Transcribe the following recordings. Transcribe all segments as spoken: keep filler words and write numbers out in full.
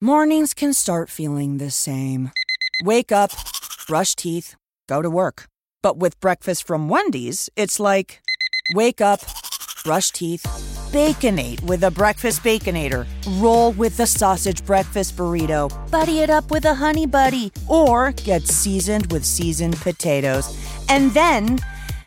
Mornings can start feeling the same. Wake up, brush teeth, go to work. But with breakfast from Wendy's, it's like, wake up, brush teeth, Baconate with a breakfast Baconator. Roll with the sausage breakfast burrito. Buddy it up with a Honey Buddy. Or get seasoned with seasoned potatoes. And then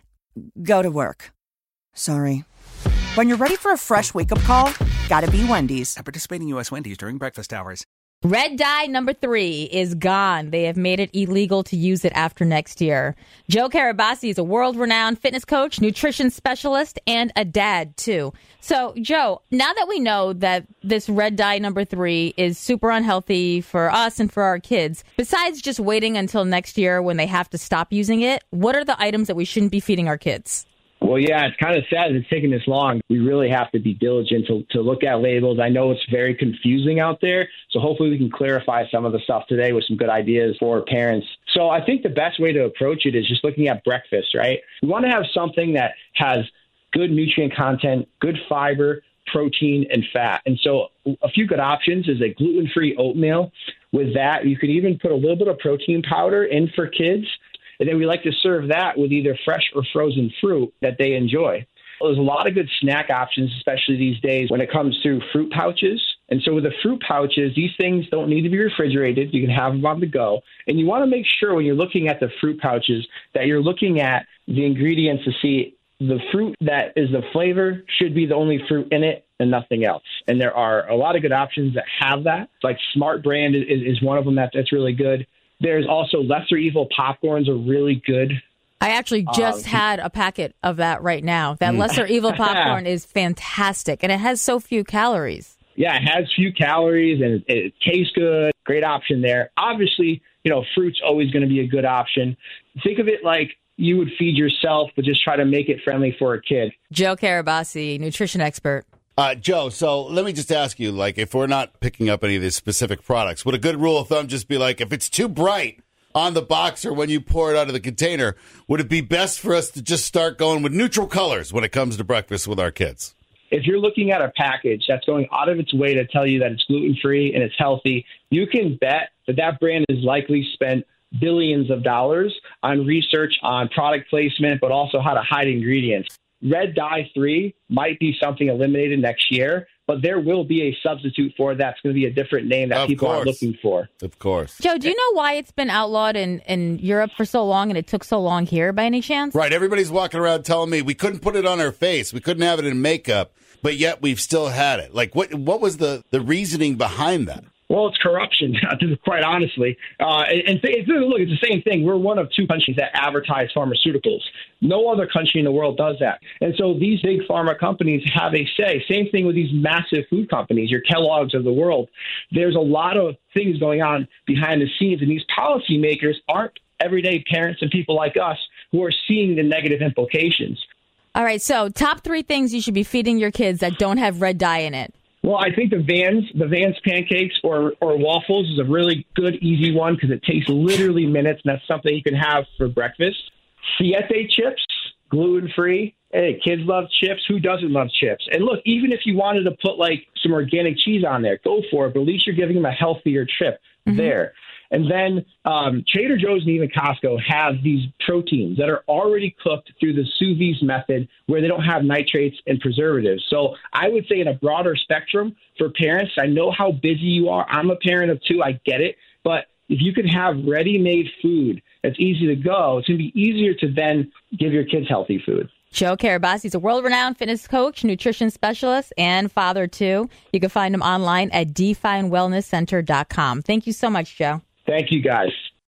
go to work. Sorry. When you're ready for a fresh wake-up call, gotta be Wendy's. At participating U S Wendy's during breakfast hours. Red dye number three is gone. They have made it illegal to use it after next year. Joe Carabassi is a world-renowned fitness coach, nutrition specialist, and a dad, too. So, Joe, now that we know that this red dye number three is super unhealthy for us and for our kids, besides just waiting until next year when they have to stop using it, what are the items that we shouldn't be feeding our kids? Well, yeah, it's kind of sad that it's taking this long. We really have to be diligent to, to look at labels. I know it's very confusing out there, so hopefully we can clarify some of the stuff today with some good ideas for parents. So I think the best way to approach it is just looking at breakfast, right? We want to have something that has good nutrient content, good fiber, protein, and fat. And so a few good options is a gluten-free oatmeal. With that, you could even put a little bit of protein powder in for kids. And then we like to serve that with either fresh or frozen fruit that they enjoy. There's a lot of good snack options, especially these days when it comes to fruit pouches. And so with the fruit pouches, these things don't need to be refrigerated. You can have them on the go. And you want to make sure when you're looking at the fruit pouches that you're looking at the ingredients to see the fruit that is the flavor should be the only fruit in it and nothing else. And there are a lot of good options that have that. Like Smart Brand is, is one of them that, that's really good. There's also Lesser Evil popcorns are really good. I actually just um, had a packet of that right now. That mm. Lesser Evil popcorn is fantastic, and it has so few calories. Yeah, it has few calories, and it, it tastes good. Great option there. Obviously, you know, fruit's always going to be a good option. Think of it like you would feed yourself, but just try to make it friendly for a kid. Joe Carabassi, nutrition expert. Uh, Joe, so let me just ask you, like, if we're not picking up any of these specific products, would a good rule of thumb just be like, if it's too bright on the box or when you pour it out of the container, would it be best for us to just start going with neutral colors when it comes to breakfast with our kids? If you're looking at a package that's going out of its way to tell you that it's gluten-free and it's healthy, you can bet that that brand has likely spent billions of dollars on research, on product placement, but also how to hide ingredients. Red dye three might be something eliminated next year, but there will be a substitute for it that's going to be a different name that of people course. are looking for. Of course. Joe, do you know why it's been outlawed in, in Europe for so long and it took so long here by any chance? Right. Everybody's walking around telling me we couldn't put it on our face. We couldn't have it in makeup, but yet we've still had it. Like, what what was the, the reasoning behind that? Well, it's corruption, quite honestly. Uh, and, and look, it's the same thing. We're one of two countries that advertise pharmaceuticals. No other country in the world does that. And so these big pharma companies have a say. Same thing with these massive food companies, your Kellogg's of the world. There's a lot of things going on behind the scenes, and these policymakers aren't everyday parents and people like us who are seeing the negative implications. All right, so top three things you should be feeding your kids that don't have red dye in it. Well, I think the Vans, the Vans pancakes or, or waffles is a really good, easy one because it takes literally minutes, and that's something you can have for breakfast. Siete chips, gluten-free. Hey, kids love chips. Who doesn't love chips? And look, even if you wanted to put like some organic cheese on there, go for it. But at least you're giving them a healthier trip mm-hmm. there. And then um, Trader Joe's and even Costco have these proteins that are already cooked through the sous vide method where they don't have nitrates and preservatives. So I would say in a broader spectrum for parents, I know how busy you are. I'm a parent of two. I get it. But if you could have ready-made food that's easy to go, it's going to be easier to then give your kids healthy food. Joe Carabassi is a world-renowned fitness coach, nutrition specialist, and father, too. You can find him online at define wellness center dot com. Thank you so much, Joe. Thank you, guys.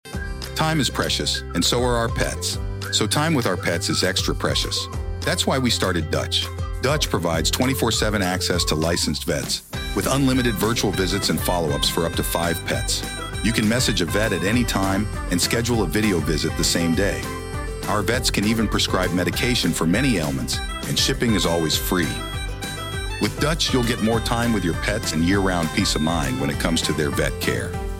Time is precious, and so are our pets. So time with our pets is extra precious. That's why we started Dutch. Dutch provides twenty-four seven access to licensed vets with unlimited virtual visits and follow-ups for up to five pets. You can message a vet at any time and schedule a video visit the same day. Our vets can even prescribe medication for many ailments, and shipping is always free. With Dutch, you'll get more time with your pets and year-round peace of mind when it comes to their vet care.